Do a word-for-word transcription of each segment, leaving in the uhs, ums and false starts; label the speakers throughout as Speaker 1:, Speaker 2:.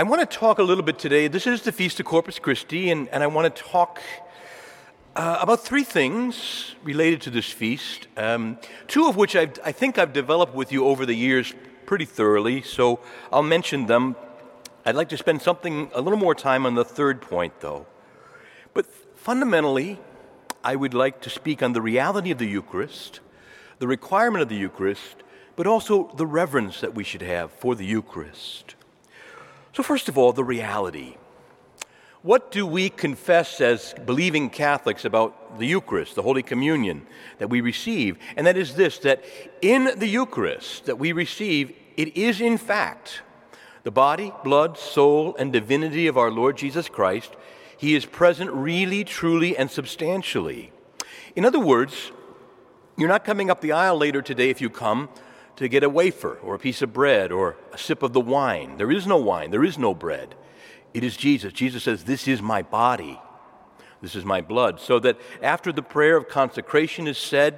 Speaker 1: I want to talk a little bit today. This is the Feast of Corpus Christi, and, and I want to talk uh, about three things related to this feast, um, two of which I've, I think I've developed with you over the years pretty thoroughly, so I'll mention them. I'd like to spend something, a little more time on the third point, though. But fundamentally, I would like to speak on the reality of the Eucharist, the requirement of the Eucharist, but also the reverence that we should have for the Eucharist. So first of all, the reality. What do we confess as believing Catholics about the Eucharist, the Holy Communion that we receive? And that is this, that in the Eucharist that we receive, it is in fact the body, blood, soul, and divinity of our Lord Jesus Christ. He is present really, truly, and substantially. In other words, you're not coming up the aisle later today if you come to get a wafer or a piece of bread or a sip of the wine. There is no wine. There is no bread. It is Jesus. Jesus says, "This is my body. This is my blood." So that after the prayer of consecration is said,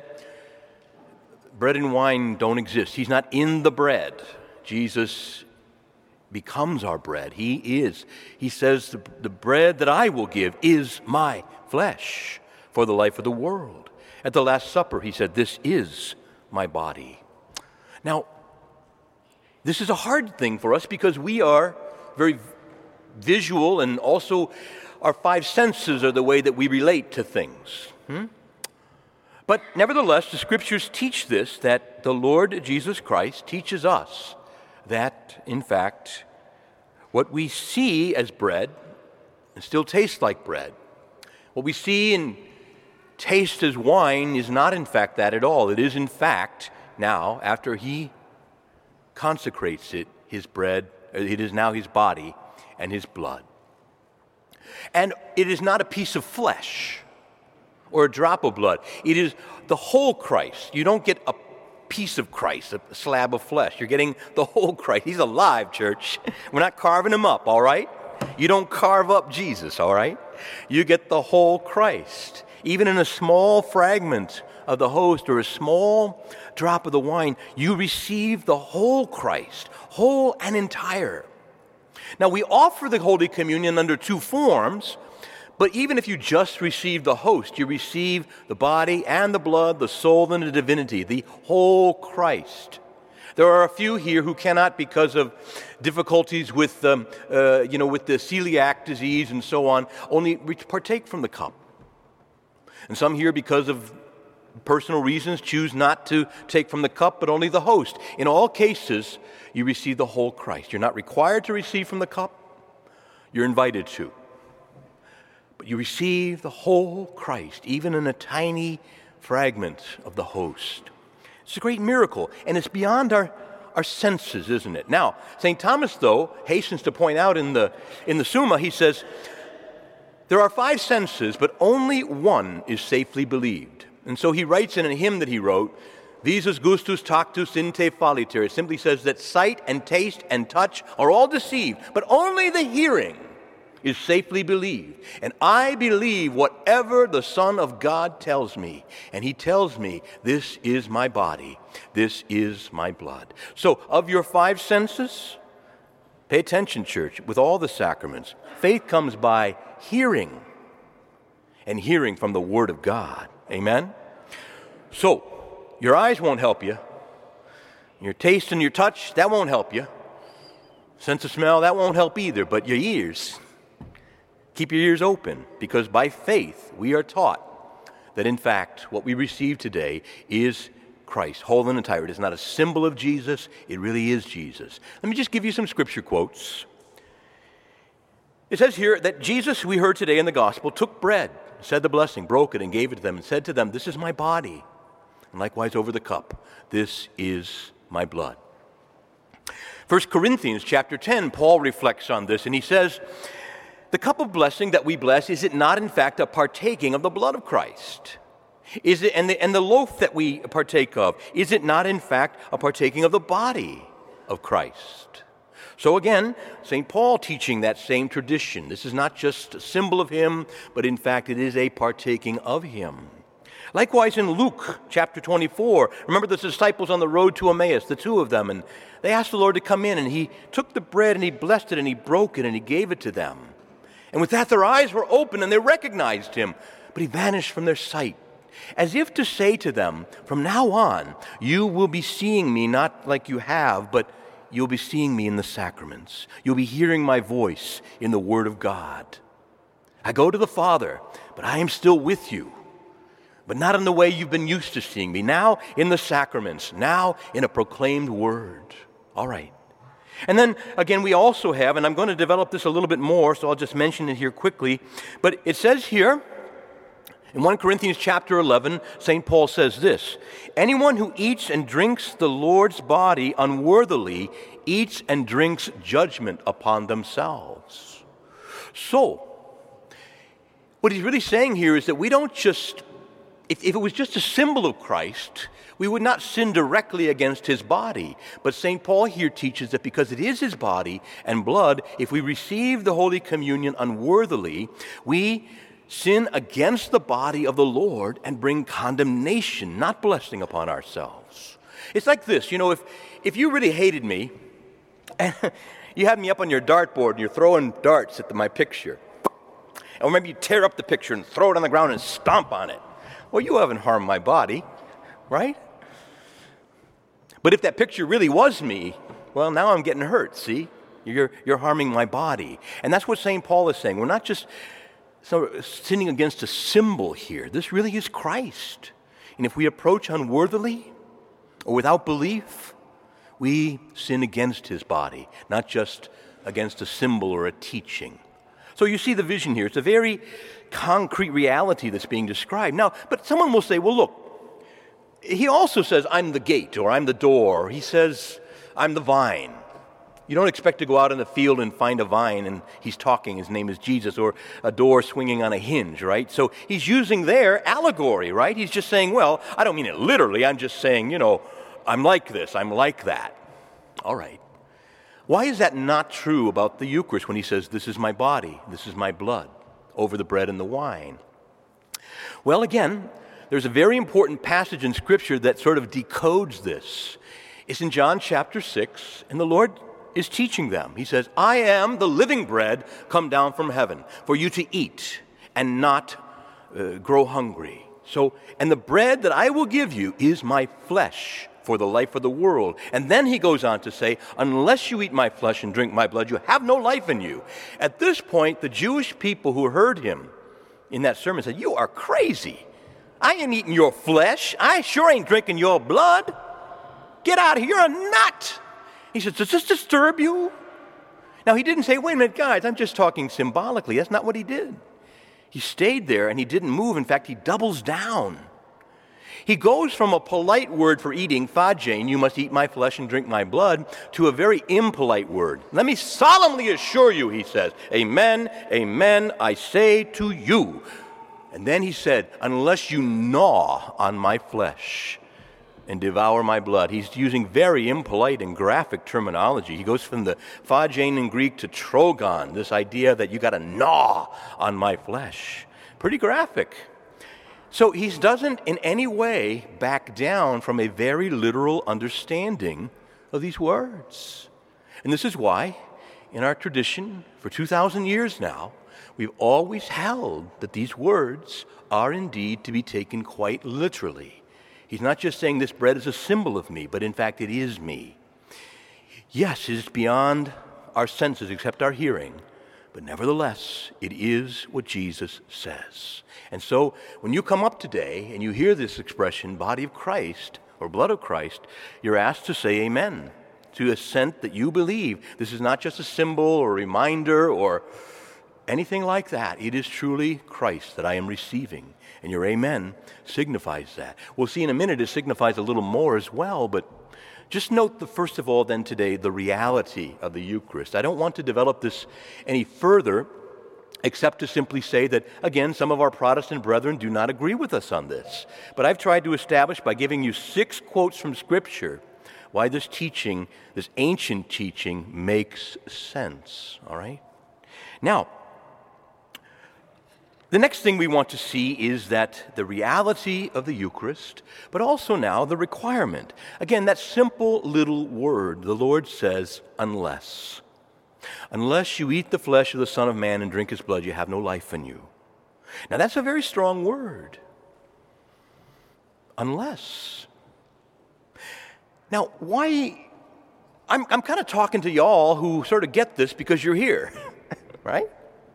Speaker 1: bread and wine don't exist. He's not in the bread. Jesus becomes our bread. He is. He says, the, the bread that I will give is my flesh for the life of the world. At the Last Supper, he said, "This is my body." Now, this is a hard thing for us because we are very visual, and also our five senses are the way that we relate to things. Hmm? But nevertheless, the Scriptures teach this, that the Lord Jesus Christ teaches us that, in fact, what we see as bread still tastes like bread. What we see and taste as wine is not, in fact, that at all. It is, in fact, now, after he consecrates it, his bread, it is now his body and his blood. And it is not a piece of flesh or a drop of blood. It is the whole Christ. You don't get a piece of Christ, a slab of flesh. You're getting the whole Christ. He's alive, church. We're not carving him up, all right? You don't carve up Jesus, all right? You get the whole Christ. Even in a small fragment of the host or a small drop of the wine, you receive the whole Christ, whole and entire. Now, we offer the Holy Communion under two forms, but even if you just receive the host, you receive the body and the blood, the soul and the divinity, the whole Christ. There are a few here who cannot, because of difficulties with, um, uh, you know, with the celiac disease and so on, only partake from the cup. And some here, because of personal reasons, choose not to take from the cup, but only the host. In all cases, you receive the whole Christ. You're not required to receive from the cup. You're invited to. But you receive the whole Christ, even in a tiny fragment of the host. It's a great miracle, and it's beyond our, our senses, isn't it? Now, Saint Thomas, though, hastens to point out in the, in the Summa, he says, there are five senses, but only one is safely believed. And so he writes in a hymn that he wrote, "Visus gustus tactus in te falliter." It simply says that sight and taste and touch are all deceived, but only the hearing is safely believed. And I believe whatever the Son of God tells me. And he tells me, this is my body, this is my blood. So, of your five senses, pay attention, church, with all the sacraments. Faith comes by hearing, and hearing from the Word of God. Amen? So, your eyes won't help you. Your taste and your touch, that won't help you. Sense of smell, that won't help either. But your ears, keep your ears open, because by faith we are taught that, in fact, what we receive today is Christ, whole and entire. It is not a symbol of Jesus, it really is Jesus. Let me just give you some scripture quotes. It says here that Jesus, we heard today in the gospel, took bread, said the blessing, broke it, and gave it to them, and said to them, "This is my body." And likewise over the cup, "This is my blood." First Corinthians chapter ten, Paul reflects on this, and he says, "The cup of blessing that we bless, is it not in fact a partaking of the blood of Christ? Is it, and the, and the loaf that we partake of, is it not in fact a partaking of the body of Christ?" So again, Saint Paul teaching that same tradition. This is not just a symbol of him, but in fact it is a partaking of him. Likewise in Luke chapter twenty-four, remember the disciples on the road to Emmaus, the two of them, and they asked the Lord to come in, and he took the bread and he blessed it and he broke it and he gave it to them. And with that their eyes were open and they recognized him, but he vanished from their sight, as if to say to them, from now on you will be seeing me not like you have, but you'll be seeing me in the sacraments. You'll be hearing my voice in the Word of God. I go to the Father, but I am still with you. But not in the way you've been used to seeing me. Now in the sacraments. Now in a proclaimed word. All right. And then, again, we also have, and I'm going to develop this a little bit more, so I'll just mention it here quickly. But it says here, in First Corinthians chapter eleven, Saint Paul says this, anyone who eats and drinks the Lord's body unworthily eats and drinks judgment upon themselves. So, what he's really saying here is that we don't just, if, if it was just a symbol of Christ, we would not sin directly against his body. But Saint Paul here teaches that because it is his body and blood, if we receive the Holy Communion unworthily, we sin against the body of the Lord and bring condemnation, not blessing upon ourselves. It's like this, you know, if, if you really hated me, and you had me up on your dartboard and you're throwing darts at the, my picture, or maybe you tear up the picture and throw it on the ground and stomp on it. Well, you haven't harmed my body, right? But if that picture really was me, well, now I'm getting hurt, see? You're, you're harming my body. And that's what Saint Paul is saying. We're not just so sinning against a symbol here. This really is Christ. And if we approach unworthily or without belief, we sin against his body, not just against a symbol or a teaching. So you see the vision here. It's a very concrete reality that's being described. Now, but someone will say, well, look, he also says, I'm the gate, or I'm the door. He says, I'm the vine. You don't expect to go out in the field and find a vine and he's talking, his name is Jesus, or a door swinging on a hinge, right? So he's using their allegory, right? He's just saying, well, I don't mean it literally. I'm just saying, you know, I'm like this, I'm like that. All right. Why is that not true about the Eucharist when he says, this is my body, this is my blood, over the bread and the wine? Well, again, there's a very important passage in Scripture that sort of decodes this. It's in John chapter six, and the Lord is teaching them. He says, I am the living bread come down from heaven for you to eat and not uh, grow hungry. So, and the bread that I will give you is my flesh for the life of the world. And then he goes on to say, unless you eat my flesh and drink my blood, you have no life in you. At this point, the Jewish people who heard him in that sermon said, you are crazy. I ain't eating your flesh. I sure ain't drinking your blood. Get out of here, you're a nut. He said, does this disturb you? Now, he didn't say, wait a minute, guys, I'm just talking symbolically. That's not what he did. He stayed there and he didn't move. In fact, he doubles down. He goes from a polite word for eating, phagein, you must eat my flesh and drink my blood, to a very impolite word. Let me solemnly assure you, he says, amen, amen, I say to you. And then he said, unless you gnaw on my flesh and devour my blood. He's using very impolite and graphic terminology. He goes from the phagein in Greek to trogon, this idea that you got to gnaw on my flesh. Pretty graphic. So he doesn't in any way back down from a very literal understanding of these words. And this is why, in our tradition, for two thousand years now, we've always held that these words are indeed to be taken quite literally. He's not just saying this bread is a symbol of me, but in fact it is me. Yes, it is beyond our senses except our hearing, but nevertheless, it is what Jesus says. And so when you come up today and you hear this expression, body of Christ or blood of Christ, you're asked to say amen, to assent that you believe. This is not just a symbol or a reminder or anything like that. It is truly Christ that I am receiving. And your amen signifies that. We'll see in a minute it signifies a little more as well, but just note, the first of all, then today, the reality of the Eucharist. I don't want to develop this any further, except to simply say that, again, some of our Protestant brethren do not agree with us on this. But I've tried to establish by giving you six quotes from Scripture why this teaching, this ancient teaching, makes sense, all right? Now, The next thing we want to see is that the reality of the Eucharist, but also now the requirement. Again, that simple little word, the Lord says, unless. Unless you eat the flesh of the Son of Man and drink his blood, you have no life in you. Now that's a very strong word. Unless. Now, why? I'm, I'm kind of talking to y'all who sort of get this because you're here, right?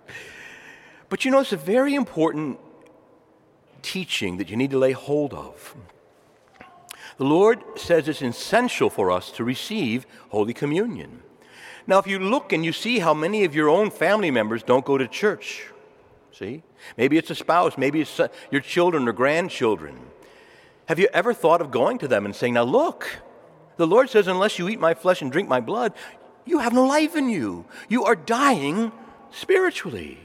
Speaker 1: But you know, it's a very important teaching that you need to lay hold of. The Lord says it's essential for us to receive Holy Communion. Now, if you look and you see how many of your own family members don't go to church, see? Maybe it's a spouse, maybe it's your children or grandchildren. Have you ever thought of going to them and saying, now look, the Lord says, unless you eat my flesh and drink my blood, you have no life in you. You are dying spiritually.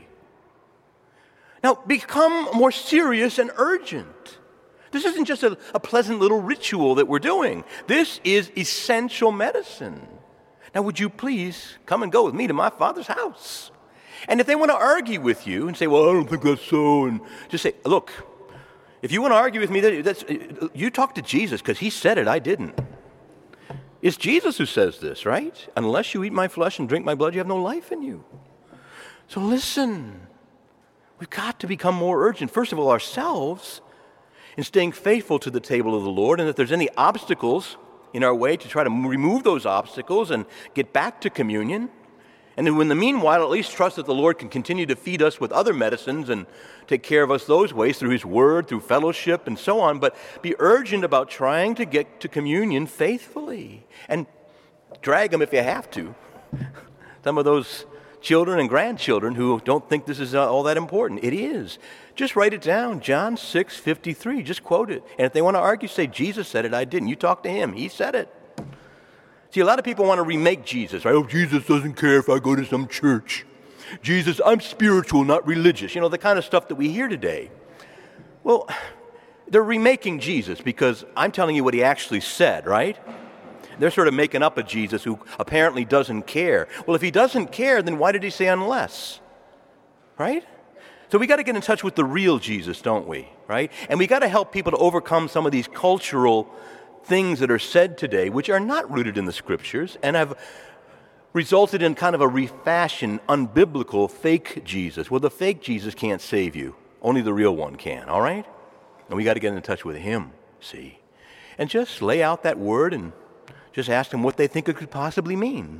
Speaker 1: Now, become more serious and urgent. This isn't just a, a pleasant little ritual that we're doing. This is essential medicine. Now, would you please come and go with me to my Father's house? And if they want to argue with you and say, well, I don't think that's so, and just say, look, if you want to argue with me, that's, you talk to Jesus because he said it, I didn't. It's Jesus who says this, right? Unless you eat my flesh and drink my blood, you have no life in you. So listen. We've got to become more urgent, first of all, ourselves, in staying faithful to the table of the Lord, and if there's any obstacles in our way, to try to remove those obstacles and get back to communion. And then in the meanwhile, at least trust that the Lord can continue to feed us with other medicines and take care of us those ways through his word, through fellowship, and so on. But be urgent about trying to get to communion faithfully. And drag them if you have to. Some of those children and grandchildren who don't think this is uh, all that important. It is. Just write it down. John six fifty-three. Just quote it. And if they want to argue, say, Jesus said it, I didn't. You talk to him. He said it. See, a lot of people want to remake Jesus, right? Oh, Jesus doesn't care if I go to some church. Jesus, I'm spiritual, not religious. You know, the kind of stuff that we hear today. Well, they're remaking Jesus because I'm telling you what he actually said, right? They're sort of making up a Jesus who apparently doesn't care. Well, if he doesn't care, then why did he say unless? Right? So we got to get in touch with the real Jesus, don't we? Right? And we got to help people to overcome some of these cultural things that are said today, which are not rooted in the Scriptures and have resulted in kind of a refashioned, unbiblical, fake Jesus. Well, the fake Jesus can't save you. Only the real one can, all right? And we got to get in touch with him, see? And just lay out that word and just ask them what they think it could possibly mean.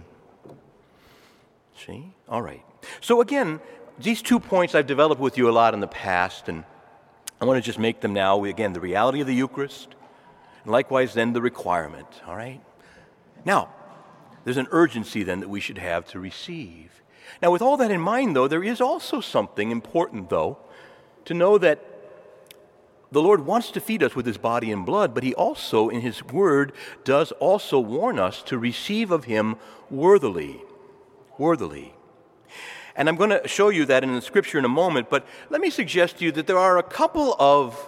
Speaker 1: See? All right. So again, these two points I've developed with you a lot in the past, and I want to just make them now. We, again, the reality of the Eucharist, and likewise then the requirement. All right? Now, there's an urgency then that we should have to receive. Now, with all that in mind, though, there is also something important, though, to know that the Lord wants to feed us with his body and blood, but he also, in his word, does also warn us to receive of him worthily. Worthily. And I'm going to show you that in the scripture in a moment, but let me suggest to you that there are a couple of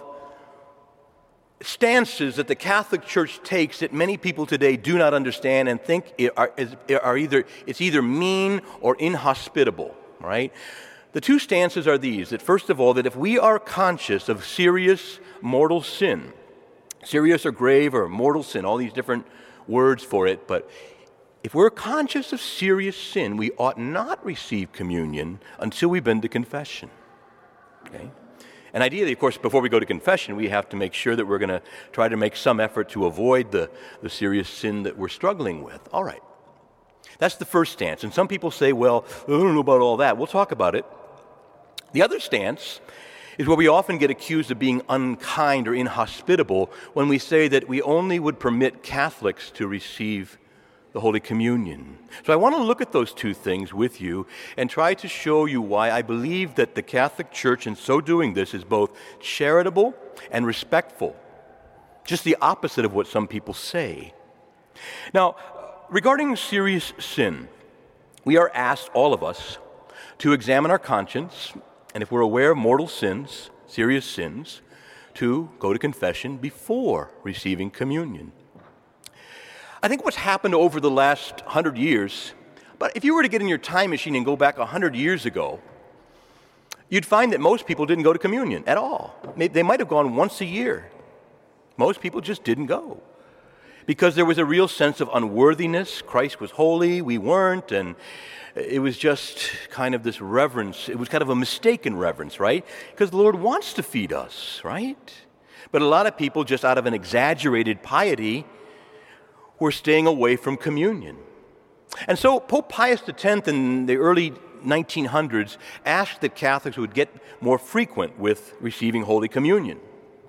Speaker 1: stances that the Catholic Church takes that many people today do not understand and think are, are either, it's either mean or inhospitable, right? The two stances are these, that first of all, that if we are conscious of serious mortal sin, serious or grave or mortal sin, all these different words for it, but if we're conscious of serious sin, we ought not receive communion until we've been to confession, okay? And ideally, of course, before we go to confession, we have to make sure that we're going to try to make some effort to avoid the, the serious sin that we're struggling with. All right. That's the first stance. And some people say, well, I don't know about all that. We'll talk about it. The other stance is where we often get accused of being unkind or inhospitable when we say that we only would permit Catholics to receive the Holy Communion. So I want to look at those two things with you and try to show you why I believe that the Catholic Church, in so doing this, is both charitable and respectful. Just the opposite of what some people say. Now, regarding serious sin, we are asked, all of us, to examine our conscience, and if we're aware of mortal sins, serious sins, to go to confession before receiving communion. I think what's happened over the last hundred years, but if you were to get in your time machine and go back a hundred years ago, you'd find that most people didn't go to communion at all. They might have gone once a year. Most people just didn't go because there was a real sense of unworthiness. Christ was holy, we weren't, and it was just kind of this reverence. It was kind of a mistaken reverence, right? Because the Lord wants to feed us, right? But a lot of people, just out of an exaggerated piety, were staying away from communion. And so Pope Pius the tenth in the early nineteen hundreds asked that Catholics would get more frequent with receiving Holy Communion.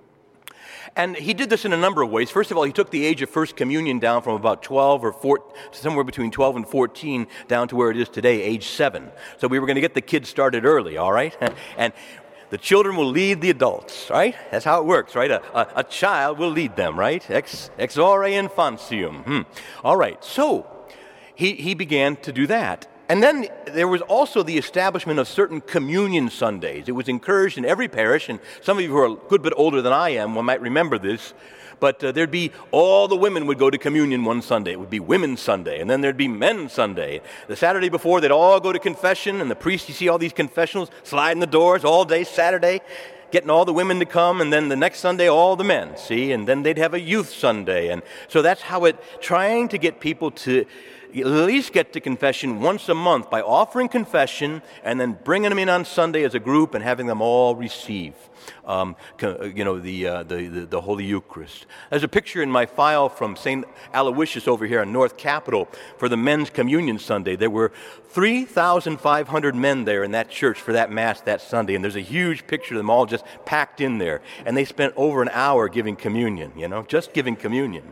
Speaker 1: And he did this in a number of ways. First of all, he took the age of First Communion down from about twelve or fourteen, somewhere between twelve and fourteen, down to where it is today, age seven. So we were going to get the kids started early, all right? And the children will lead the adults, right? That's how it works, right? A, a, a child will lead them, right? Ex exore infantium. Hmm. All right, so he, he began to do that. And then there was also the establishment of certain communion Sundays. It was encouraged in every parish, and some of you who are a good bit older than I am, one might remember this, but uh, there'd be, all the women would go to communion one Sunday. It would be Women's Sunday, and then there'd be Men's Sunday. The Saturday before, they'd all go to confession, and the priest, you see all these confessionals sliding the doors all day Saturday, getting all the women to come, and then the next Sunday, all the men, see? And then they'd have a youth Sunday. And so that's how it, trying to get people to at least get to confession once a month by offering confession and then bringing them in on Sunday as a group and having them all receive, um, you know, the, uh, the, the, the Holy Eucharist. There's a picture in my file from Saint Aloysius over here on North Capitol for the Men's Communion Sunday. There were three thousand five hundred men there in that church for that Mass that Sunday, and there's a huge picture of them all just packed in there. And they spent over an hour giving communion, you know, just giving communion.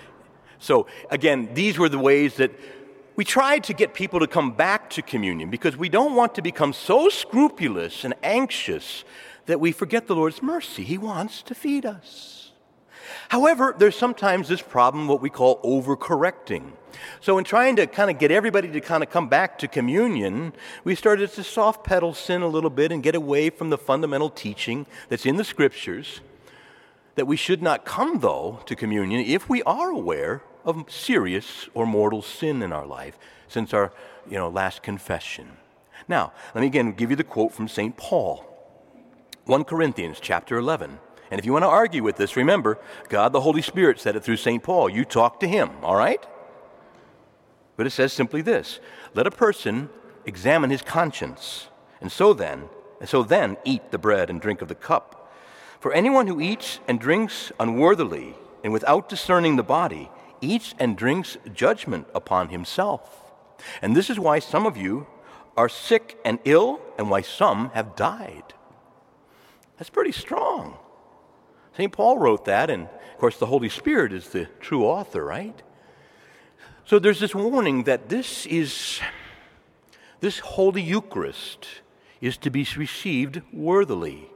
Speaker 1: So, again, these were the ways that we tried to get people to come back to communion because we don't want to become so scrupulous and anxious that we forget the Lord's mercy. He wants to feed us. However, there's sometimes this problem, what we call overcorrecting. So in trying to kind of get everybody to kind of come back to communion, we started to soft pedal sin a little bit and get away from the fundamental teaching that's in the Scriptures, that we should not come, though, to communion if we are aware of serious or mortal sin in our life since our you know, last confession. Now, let me again give you the quote from Saint Paul, First Corinthians chapter eleven. And if you want to argue with this, remember, God the Holy Spirit said it through Saint Paul. You talk to him, all right? But it says simply this: let a person examine his conscience, and so then, and so then eat the bread and drink of the cup. For anyone who eats and drinks unworthily and without discerning the body eats and drinks judgment upon himself. And this is why some of you are sick and ill and why some have died. That's pretty strong. Saint Paul wrote that, and of course the Holy Spirit is the true author, right? So there's this warning that this is, this Holy Eucharist is to be received worthily.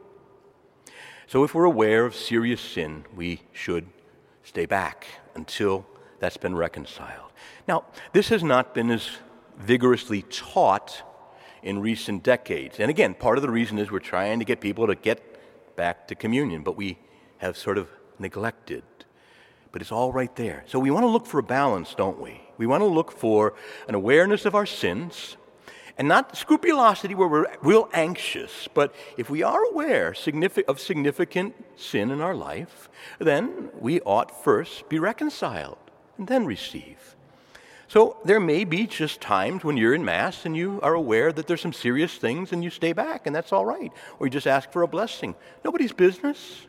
Speaker 1: So if we're aware of serious sin, we should stay back until that's been reconciled. Now, this has not been as vigorously taught in recent decades. And again, part of the reason is we're trying to get people to get back to communion, but we have sort of neglected. But it's all right there. So we want to look for a balance, don't we? We want to look for an awareness of our sins, and not scrupulosity where we're real anxious, but if we are aware of significant sin in our life, then we ought first be reconciled and then receive. So there may be just times when you're in Mass and you are aware that there's some serious things and you stay back, and that's all right. Or you just ask for a blessing. Nobody's business.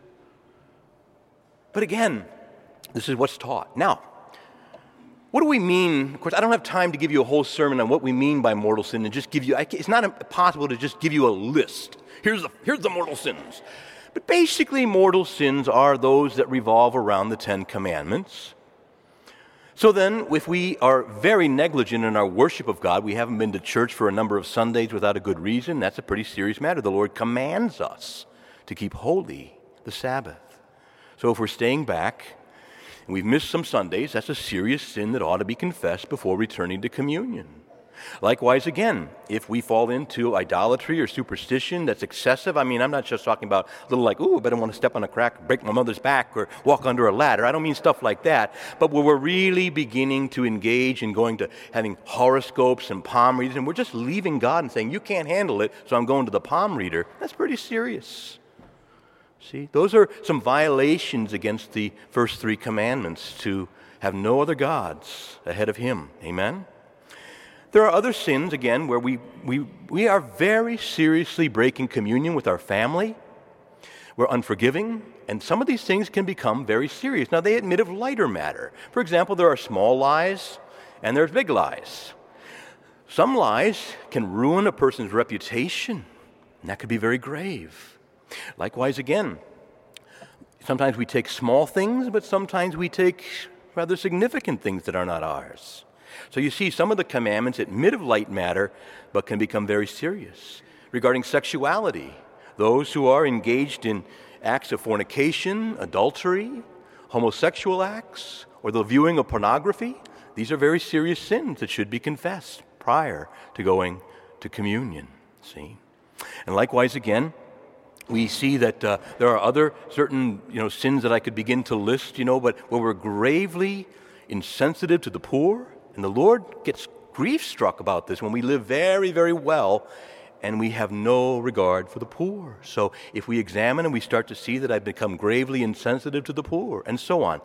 Speaker 1: But again, this is what's taught. Now, what do we mean? Of course, I don't have time to give you a whole sermon on what we mean by mortal sin and just give you, it's not possible to just give you a list. Here's the, here's the mortal sins. But basically, mortal sins are those that revolve around the Ten Commandments. So then, if we are very negligent in our worship of God, we haven't been to church for a number of Sundays without a good reason, that's a pretty serious matter. The Lord commands us to keep holy the Sabbath. So if we're staying back, and we've missed some Sundays, that's a serious sin that ought to be confessed before returning to communion. Likewise, again, if we fall into idolatry or superstition that's excessive, I mean, I'm not just talking about a little like, ooh, I don't want to step on a crack, break my mother's back, or walk under a ladder. I don't mean stuff like that. But where we're really beginning to engage in going to having horoscopes and palm readers, and we're just leaving God and saying, you can't handle it, so I'm going to the palm reader, that's pretty serious. See, those are some violations against the first three commandments, to have no other gods ahead of Him. Amen? There are other sins, again, where we, we, we are very seriously breaking communion with our family. We're unforgiving, and some of these things can become very serious. Now, they admit of lighter matter. For example, there are small lies and there's big lies. Some lies can ruin a person's reputation, and that could be very grave. Likewise, again, sometimes we take small things, but sometimes we take rather significant things that are not ours. So you see, some of the commandments admit of light matter, but can become very serious. Regarding sexuality, those who are engaged in acts of fornication, adultery, homosexual acts, or the viewing of pornography, these are very serious sins that should be confessed prior to going to communion. See? And likewise, again, we see that uh, there are other certain, you know, sins that I could begin to list, you know, but where we're gravely insensitive to the poor, and the Lord gets grief-struck about this when we live very, very well and we have no regard for the poor. So if we examine and we start to see that I've become gravely insensitive to the poor, and so on,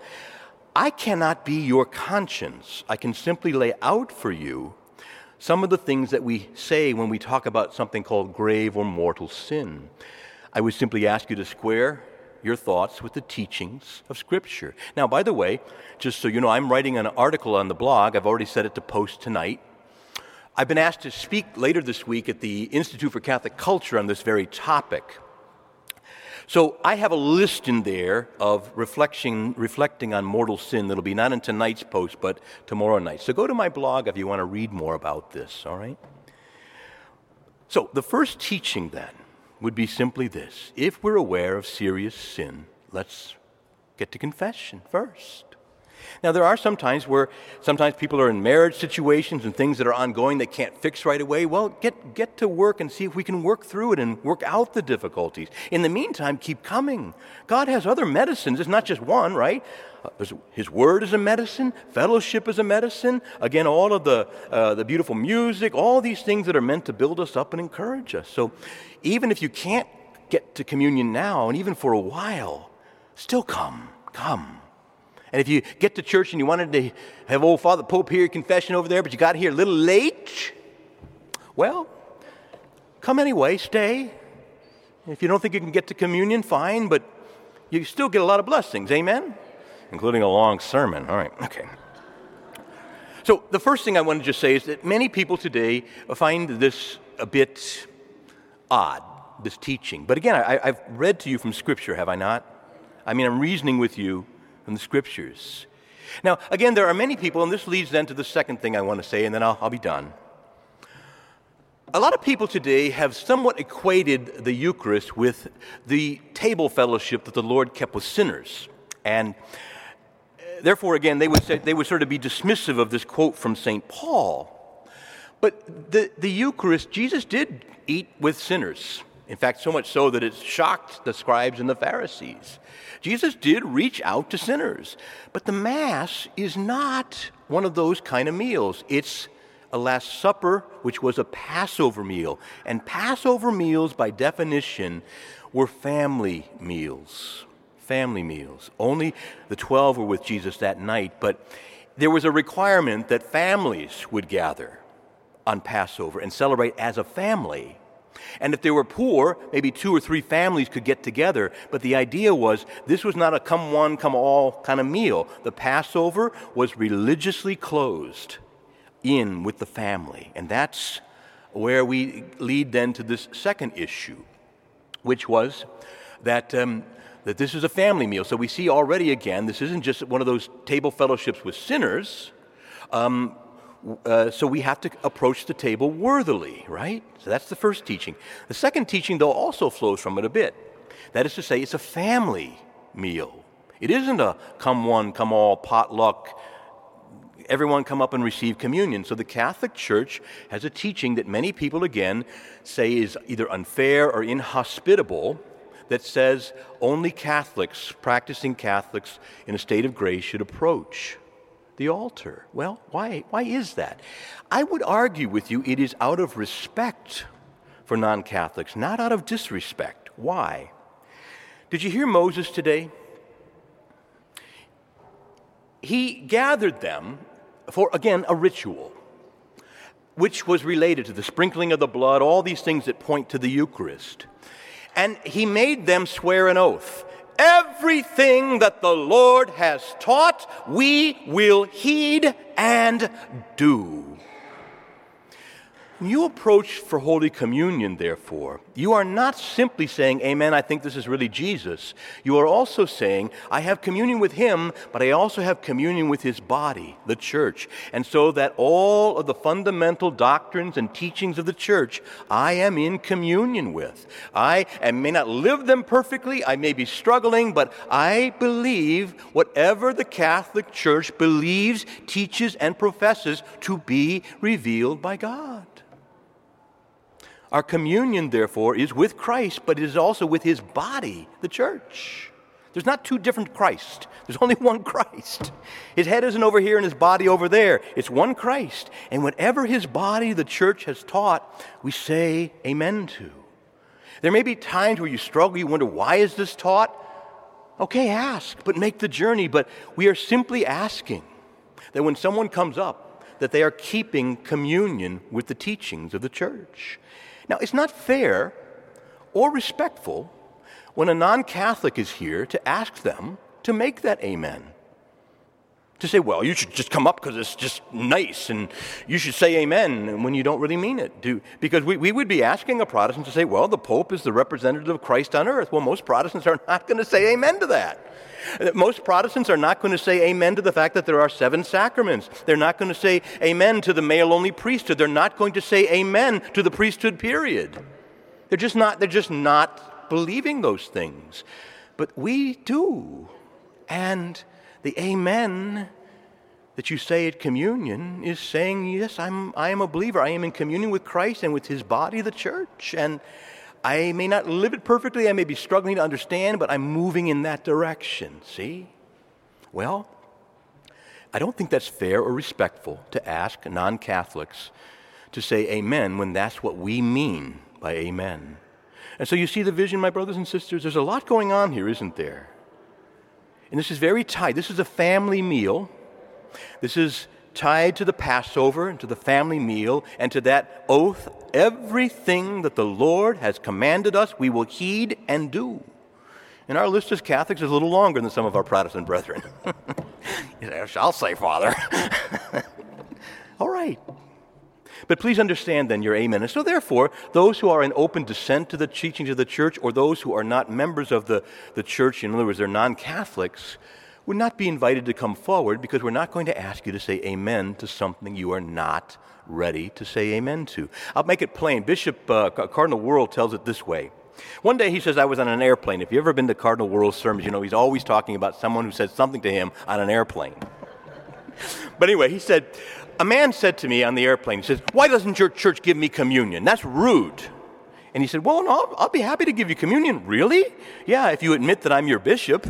Speaker 1: I cannot be your conscience. I can simply lay out for you some of the things that we say when we talk about something called grave or mortal sin. I would simply ask you to square your thoughts with the teachings of Scripture. Now, by the way, just so you know, I'm writing an article on the blog. I've already set it to post tonight. I've been asked to speak later this week at the Institute for Catholic Culture on this very topic. So I have a list in there of reflection, reflecting on mortal sin that'll be not in tonight's post, but tomorrow night. So go to my blog if you want to read more about this, all right? So the first teaching then would be simply this. If we're aware of serious sin, let's get to confession first. Now, there are some times where sometimes people are in marriage situations and things that are ongoing they can't fix right away. Well, get, get to work and see if we can work through it and work out the difficulties. In the meantime, keep coming. God has other medicines. It's not just one, right? His Word is a medicine. Fellowship is a medicine. Again, all of the, uh, the beautiful music, all these things that are meant to build us up and encourage us. So even if you can't get to communion now, and even for a while, still come, come. And if you get to church and you wanted to have old Father Pope hear your confession over there, but you got here a little late, well, come anyway, stay. If you don't think you can get to communion, fine, but you still get a lot of blessings, amen? Including a long sermon. All right, okay. So the first thing I want to just say is that many people today find this a bit odd, this teaching. But again, I, I've read to you from Scripture, have I not? I mean, I'm reasoning with you from the Scriptures. Now, again, there are many people, and this leads then to the second thing I want to say, and then I'll, I'll be done. A lot of people today have somewhat equated the Eucharist with the table fellowship that the Lord kept with sinners. And therefore, again, they would say, they would sort of be dismissive of this quote from Saint Paul. But the, the Eucharist, Jesus did eat with sinners. In fact, so much so that it shocked the scribes and the Pharisees. Jesus did reach out to sinners. But the Mass is not one of those kind of meals. It's a Last Supper, which was a Passover meal. And Passover meals, by definition, were family meals. Family meals. Only the twelve were with Jesus that night, but there was a requirement that families would gather on Passover and celebrate as a family. And if they were poor, maybe two or three families could get together, but the idea was this was not a come one, come all kind of meal. The Passover was religiously closed in with the family, and that's where we lead then to this second issue, which was that um, that this is a family meal. So we see already again, this isn't just one of those table fellowships with sinners. Um, uh, so we have to approach the table worthily, right? So that's the first teaching. The second teaching, though, also flows from it a bit. That is to say, it's a family meal. It isn't a come one, come all, potluck, everyone come up and receive communion. So the Catholic Church has a teaching that many people, again, say is either unfair or inhospitable, that says only Catholics, practicing Catholics in a state of grace, should approach the altar. Well, why? Why is that? I would argue with you it is out of respect for non-Catholics, not out of disrespect. Why? Did you hear Moses today? He gathered them for, again, a ritual, which was related to the sprinkling of the blood, all these things that point to the Eucharist. And he made them swear an oath. Everything that the Lord has taught, we will heed and do. When you approach for Holy Communion, therefore, you are not simply saying, amen, I think this is really Jesus. You are also saying, I have communion with him, but I also have communion with his body, the church. And so that all of the fundamental doctrines and teachings of the church, I am in communion with. I, I may not live them perfectly, I may be struggling, but I believe whatever the Catholic Church believes, teaches, and professes to be revealed by God. Our communion, therefore, is with Christ, but it is also with his body, the church. There's not two different Christ. There's only one Christ. His head isn't over here and his body over there. It's one Christ. And whatever his body, the church, has taught, we say amen to. There may be times where you struggle, you wonder, why is this taught? Okay, ask, but make the journey. But we are simply asking that when someone comes up, that they are keeping communion with the teachings of the church. Now, it's not fair or respectful when a non-Catholic is here to ask them to make that amen. To say, well, you should just come up because it's just nice, and you should say amen when you don't really mean it. Do, because we, we would be asking a Protestant to say, well, the Pope is the representative of Christ on earth. Well, most Protestants are not going to say amen to that. Most Protestants are not going to say amen to the fact that there are seven sacraments. They're not going to say amen to the male-only priesthood. They're not going to say amen to the priesthood, period. They're just not, they're just not believing those things. But we do. And the amen that you say at communion is saying, yes, I'm, I am a believer. I am in communion with Christ and with his body, the church. And I may not live it perfectly, I may be struggling to understand, but I'm moving in that direction, see? Well, I don't think that's fair or respectful to ask non-Catholics to say amen when that's what we mean by amen. And so you see the vision, my brothers and sisters? There's a lot going on here, isn't there? And this is very tight. This is a family meal. This is tied to the Passover and to the family meal and to that oath. Everything that the Lord has commanded us, we will heed and do. And our list as Catholics is a little longer than some of our Protestant brethren. Yes, I'll say, Father. All right. But please understand then your amen. And so therefore, those who are in open dissent to the teachings of the church, or those who are not members of the, the church, in other words, they're non-Catholics, would not be invited to come forward, because we're not going to ask you to say amen to something you are not ready to say amen to. I'll make it plain. Bishop uh, Cardinal Wuerl tells it this way. One day he says, I was on an airplane. If you've ever been to Cardinal Wuerl's sermons, you know he's always talking about someone who said something to him on an airplane. But anyway, he said, a man said to me on the airplane, he says, why doesn't your church give me communion? That's rude. And he said, well, no, I'll, I'll be happy to give you communion. Really? Yeah, if you admit that I'm your bishop.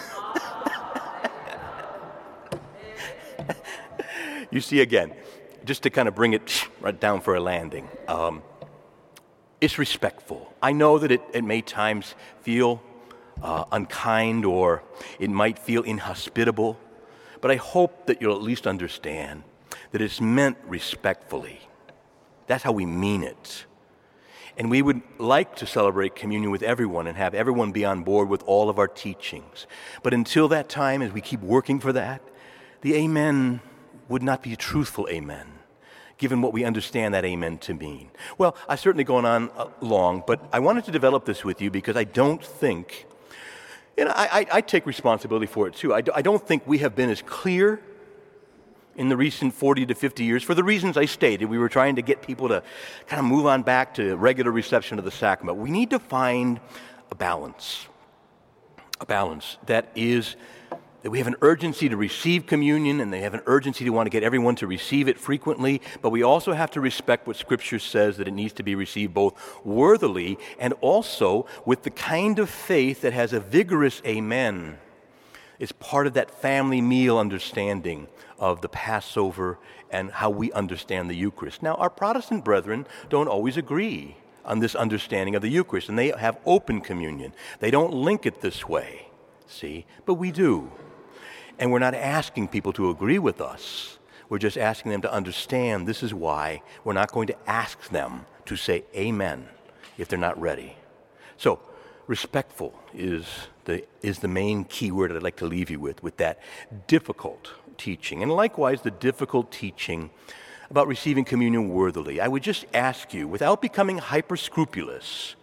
Speaker 1: You see, again, just to kind of bring it right down for a landing, um, it's respectful. I know that it, it may times feel uh, unkind, or it might feel inhospitable, but I hope that you'll at least understand that it's meant respectfully. That's how we mean it. And we would like to celebrate communion with everyone and have everyone be on board with all of our teachings. But until that time, as we keep working for that, the amen would not be a truthful amen, given what we understand that amen to mean. Well, I've certainly gone on uh, long, but I wanted to develop this with you because I don't think, and I, I, I take responsibility for it too, I, I don't think we have been as clear in the recent forty to fifty years, for the reasons I stated. We were trying to get people to kind of move on back to regular reception of the sacrament. We need to find a balance, a balance that is that we have an urgency to receive communion, and they have an urgency to want to get everyone to receive it frequently, but we also have to respect what Scripture says, that it needs to be received both worthily and also with the kind of faith that has a vigorous amen. It's part of that family meal understanding of the Passover and how we understand the Eucharist. Now, our Protestant brethren don't always agree on this understanding of the Eucharist, and they have open communion. They don't link it this way, see, but we do. And we're not asking people to agree with us. We're just asking them to understand this is why we're not going to ask them to say amen if they're not ready. So, respectful is the, is the main key word that I'd like to leave you with, with that difficult teaching. And likewise, the difficult teaching about receiving communion worthily. I would just ask you, without becoming hyper-scrupulous,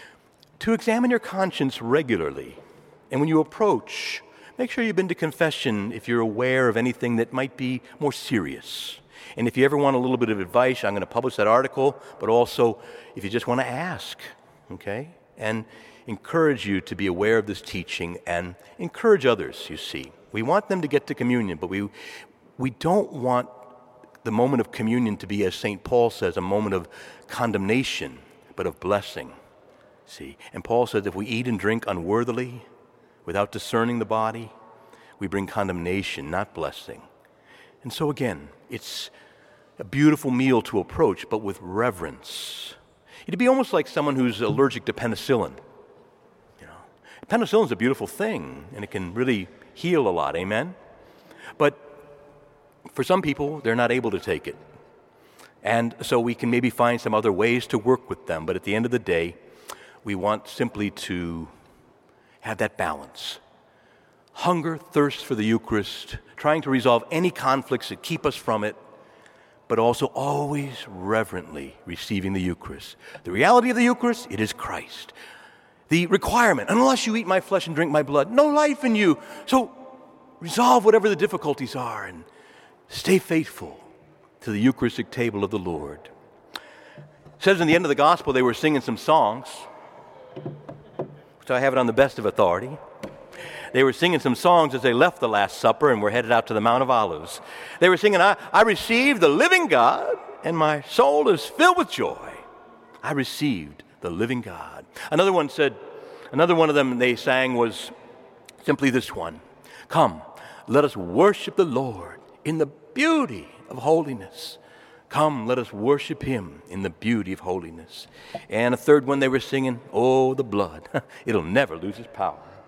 Speaker 1: to examine your conscience regularly. And when you approach, make sure you've been to confession if you're aware of anything that might be more serious. And if you ever want a little bit of advice, I'm going to publish that article, but also if you just want to ask, okay? And encourage you to be aware of this teaching and encourage others, you see. We want them to get to communion, but we we don't want the moment of communion to be, as Saint Paul says, a moment of condemnation, but of blessing, see. And Paul says if we eat and drink unworthily, without discerning the body, we bring condemnation, not blessing. And so again, it's a beautiful meal to approach, but with reverence. It'd be almost like someone who's allergic to penicillin. You know, penicillin's a beautiful thing, and it can really heal a lot, amen? But for some people, they're not able to take it. And so we can maybe find some other ways to work with them, but at the end of the day, we want simply to have that balance. Hunger, thirst for the Eucharist, trying to resolve any conflicts that keep us from it, but also always reverently receiving the Eucharist. The reality of the Eucharist, it is Christ. The requirement, unless you eat my flesh and drink my blood, no life in you. So resolve whatever the difficulties are and stay faithful to the Eucharistic table of the Lord. It says in the end of the gospel they were singing some songs. So I have it on the best of authority. They were singing some songs as they left the Last Supper and were headed out to the Mount of Olives. They were singing, I, I received the living God, and my soul is filled with joy. I received the living God. Another one said, another one of them they sang was simply this one. Come, let us worship the Lord in the beauty of holiness. Come, let us worship him in the beauty of holiness. And a third one they were singing, oh, the blood. It'll never lose its power.